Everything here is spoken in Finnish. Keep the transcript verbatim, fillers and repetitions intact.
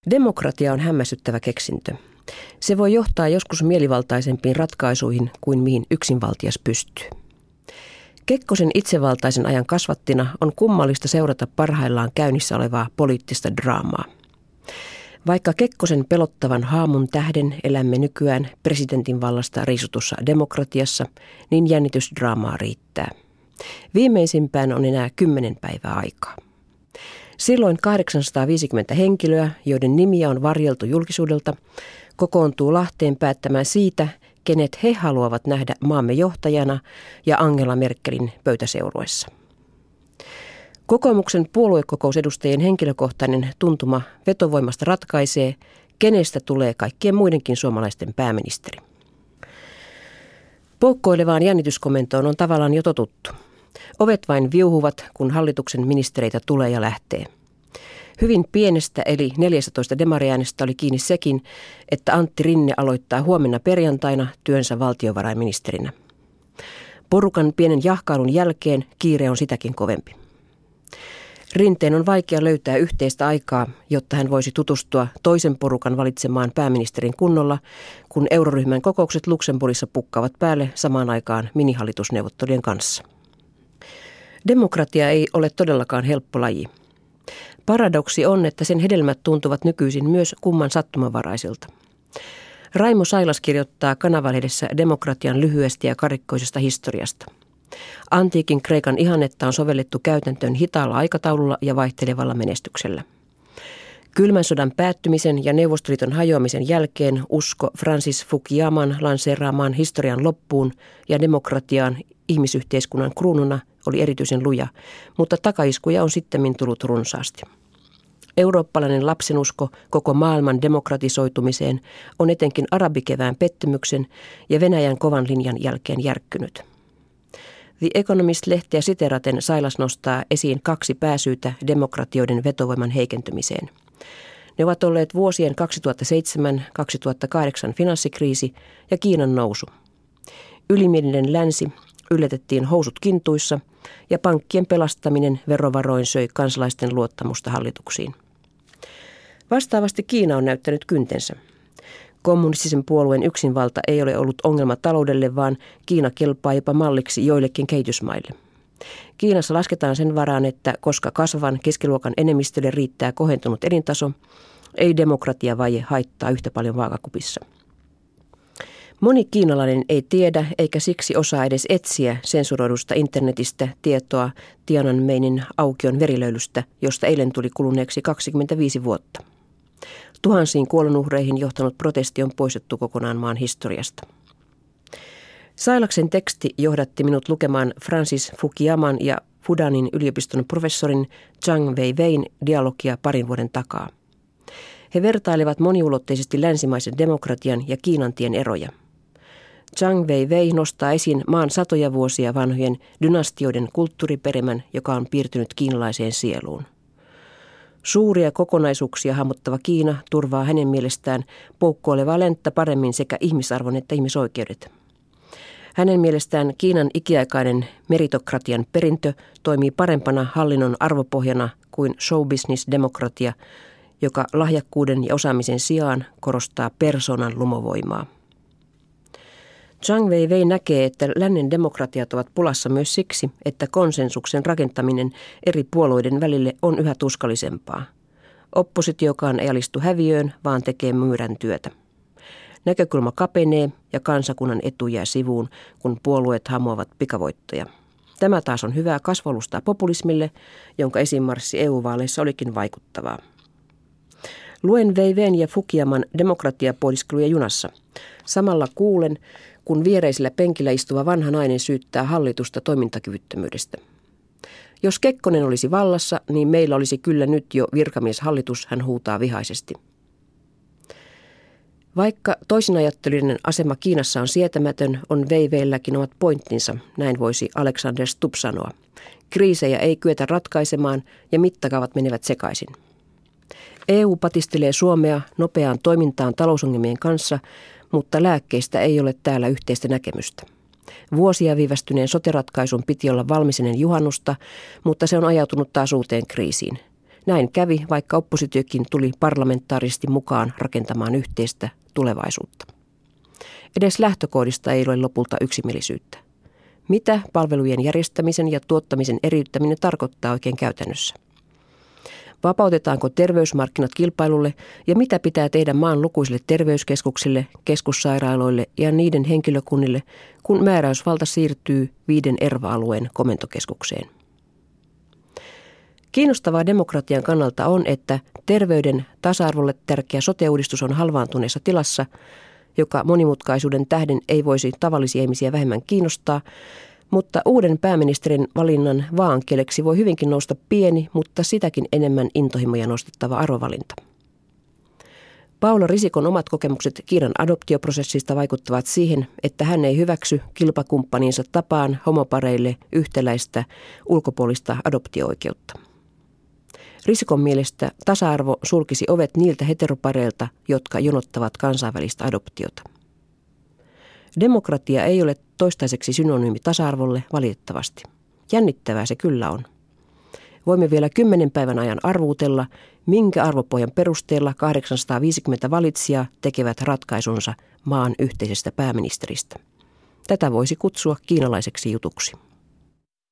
Demokratia on hämmästyttävä keksintö. Se voi johtaa joskus mielivaltaisempiin ratkaisuihin kuin mihin yksinvaltias pystyy. Kekkosen itsevaltaisen ajan kasvattina on kummallista seurata parhaillaan käynnissä olevaa poliittista draamaa. Vaikka Kekkosen pelottavan haamun tähden elämme nykyään presidentin vallasta riisutussa demokratiassa, niin jännitysdraamaa riittää. Viimeisimpään on enää kymmenen päivää aikaa. Silloin kahdeksansataaviisikymmentä henkilöä, joiden nimiä on varjeltu julkisuudelta, kokoontuu Lahteen päättämään siitä, kenet he haluavat nähdä maamme johtajana ja Angela Merkelin pöytäseurueessa. Kokoomuksen puoluekokousedustajien henkilökohtainen tuntuma vetovoimasta ratkaisee, kenestä tulee kaikkien muidenkin suomalaisten pääministeri. Poukkoilevaan jännityskomentoon on tavallaan jo totuttu. Ovet vain viuhuvat, kun hallituksen ministereitä tulee ja lähtee. Hyvin pienestä eli neljästätoista demariäänestä oli kiinni sekin, että Antti Rinne aloittaa huomenna perjantaina työnsä valtiovarainministerinä. Porukan pienen jahkailun jälkeen kiire on sitäkin kovempi. Rinteen on vaikea löytää yhteistä aikaa, jotta hän voisi tutustua toisen porukan valitsemaan pääministerin kunnolla, kun euroryhmän kokoukset Luxemburgissa pukkavat päälle samaan aikaan minihallitusneuvottelujen kanssa. Demokratia ei ole todellakaan helppo laji. Paradoksi on, että sen hedelmät tuntuvat nykyisin myös kumman sattumanvaraisilta. Raimo Sailas kirjoittaa Kanava-lehdessä demokratian lyhyestä ja karikkoisesta historiasta. Antiikin Kreikan ihannetta on sovellettu käytäntöön hitaalla aikataululla ja vaihtelevalla menestyksellä. Kylmän sodan päättymisen ja Neuvostoliiton hajoamisen jälkeen usko Francis Fukuyaman lanseeraamaan historian loppuun ja demokratiaan ihmisyhteiskunnan kruununa oli erityisen luja, mutta takaiskuja on sittemmin tullut runsaasti. Eurooppalainen lapsenusko koko maailman demokratisoitumiseen on etenkin arabikevään pettymyksen ja Venäjän kovan linjan jälkeen järkkynyt. The Economist-lehteä siteraten Sailas nostaa esiin kaksi pääsyytä demokratioiden vetovoiman heikentymiseen. Ne ovat olleet vuosien kaksituhattaseitsemän kaksituhattakahdeksan finanssikriisi ja Kiinan nousu. Ylimielinen länsi yllätettiin housut kintuissa ja pankkien pelastaminen verovaroin söi kansalaisten luottamusta hallituksiin. Vastaavasti Kiina on näyttänyt kyntensä. Kommunistisen puolueen yksinvalta ei ole ollut ongelma taloudelle, vaan Kiina kelpaa jopa malliksi joillekin kehitysmaille. Kiinassa lasketaan sen varaan, että koska kasvavan keskiluokan enemmistölle riittää kohentunut elintaso, ei demokratiavaje haittaa yhtä paljon vaakakupissa. Moni kiinalainen ei tiedä eikä siksi osaa edes etsiä sensuroidusta internetistä tietoa Tiananmenin aukion verilöylystä, josta eilen tuli kuluneeksi kaksikymmentäviisi vuotta. Tuhansiin kuolonuhreihin johtanut protesti on poistettu kokonaan maan historiasta. Sailaksen teksti johdatti minut lukemaan Francis Fukuyaman ja Fudanin yliopiston professorin Zhang Weiwein dialogia parin vuoden takaa. He vertailevat moniulotteisesti länsimaisen demokratian ja Kiinan tien eroja. Zhang Weiwei nostaa esiin maan satoja vuosia vanhojen dynastioiden kulttuuriperimän, joka on piirtynyt kiinalaiseen sieluun. Suuria kokonaisuuksia hahmottava Kiina turvaa hänen mielestään poukkoilevaa länttä paremmin sekä ihmisarvon että ihmisoikeudet. Hänen mielestään Kiinan ikiaikainen meritokratian perintö toimii parempana hallinnon arvopohjana kuin showbusiness-demokratia, joka lahjakkuuden ja osaamisen sijaan korostaa persoonan lumovoimaa. Zhang Weiwei näkee, että lännen demokratiat ovat pulassa myös siksi, että konsensuksen rakentaminen eri puolueiden välille on yhä tuskallisempaa. Oppositiokaan ei alistu häviöön, vaan tekee myyrän työtä. Näkökulma kapenee ja kansakunnan etu jää sivuun, kun puolueet hamuavat pikavoittoja. Tämä taas on hyvää kasvalustaa populismille, jonka esimarssi E U-vaaleissa olikin vaikuttavaa. Luen Weiwein ja Fukuyaman demokratiapohdiskeluja junassa. Samalla kuulen, kun viereisellä penkillä istuva vanha nainen syyttää hallitusta toimintakyvyttömyydestä. Jos Kekkonen olisi vallassa, niin meillä olisi kyllä nyt jo virkamieshallitus, hän huutaa vihaisesti. Vaikka toisinajattelijoiden asema Kiinassa on sietämätön, on Weiweilläkin omat pointtinsa, näin voisi Alexander Stubb sanoa. Kriisejä ei kyetä ratkaisemaan ja mittakaavat menevät sekaisin. E U patistelee Suomea nopeaan toimintaan talousongelmien kanssa, mutta lääkkeistä ei ole täällä yhteistä näkemystä. Vuosia viivästyneen sote-ratkaisun piti olla valmis ennen juhannusta, mutta se on ajautunut taas uuteen kriisiin. Näin kävi, vaikka oppositiokin tuli parlamentaarisesti mukaan rakentamaan yhteistä tulevaisuutta. Edes lähtökohdista ei ole lopulta yksimielisyyttä. Mitä palvelujen järjestämisen ja tuottamisen eriyttäminen tarkoittaa oikein käytännössä? Vapautetaanko terveysmarkkinat kilpailulle ja mitä pitää tehdä maan lukuisille terveyskeskuksille, keskussairaaloille ja niiden henkilökunnille, kun määräysvalta siirtyy viiden erva-alueen komentokeskukseen? Kiinnostavaa demokratian kannalta on, että terveyden tasa-arvolle tärkeä sote-uudistus on halvaantuneessa tilassa, joka monimutkaisuuden tähden ei voisi tavallisia ihmisiä vähemmän kiinnostaa, mutta uuden pääministerin valinnan vaaankieleksi voi hyvinkin nousta pieni, mutta sitäkin enemmän intohimoja nostettava arvovalinta. Paula Risikon omat kokemukset Kiinan adoptioprosessista vaikuttavat siihen, että hän ei hyväksy kilpakumppaninsa tapaan homopareille yhtäläistä ulkopuolista adoptio-oikeutta. Risikon mielestä tasa-arvo sulkisi ovet niiltä heteropareilta, jotka jonottavat kansainvälistä adoptiota. Demokratia ei ole toistaiseksi synonyymi tasa-arvolle valitettavasti. Jännittävää se kyllä on. Voimme vielä kymmenen päivän ajan arvuutella, minkä arvopohjan perusteella kahdeksansataaviisikymmentä valitsijaa tekevät ratkaisunsa maan yhteisestä pääministeristä. Tätä voisi kutsua kiinalaiseksi jutuksi.